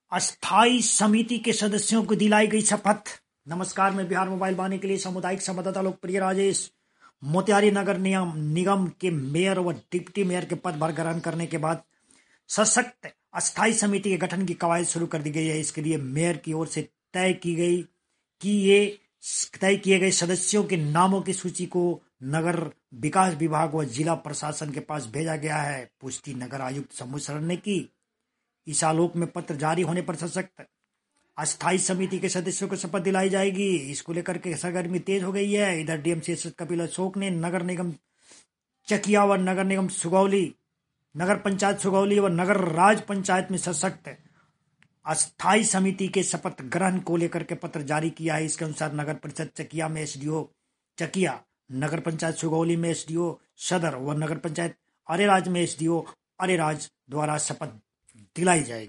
अस्थाई समिति के सदस्यों को दिलाई गई शपथ। नमस्कार, मैं बिहार मोबाइल वाणी के लिए सामुदायिक संवाददाता लोकप्रिय राजेश। मोतिहारी नगर निगम के मेयर व डिप्टी मेयर के पदभार ग्रहण करने के बाद सशक्त अस्थाई समिति के गठन की कवायद शुरू कर दी गई है। इसके लिए मेयर की ओर से तय किए गए सदस्यों के नामों की सूची को नगर विकास विभाग व जिला प्रशासन के पास भेजा गया है। पुष्टि नगर आयुक्त शंभू शरण ने की। इस आलोक में पत्र जारी होने पर सशक्त अस्थाई समिति के सदस्यों को शपथ दिलाई जाएगी। इसको लेकर के सरगर्मी तेज हो गई है। इधर डीएम कपिल अशोक ने नगर निगम चकिया व नगर पंचायत सुगौली व नगर राज पंचायत में सशक्त अस्थाई समिति के शपथ ग्रहण को लेकर के पत्र जारी किया है। इसके अनुसार नगर परिषद चकिया में एसडीओ चकिया, नगर पंचायत सुगौली में एसडीओ सदर व नगर पंचायत अरेराज में एसडीओ अरेराज द्वारा शपथ दिलाई जाएगी।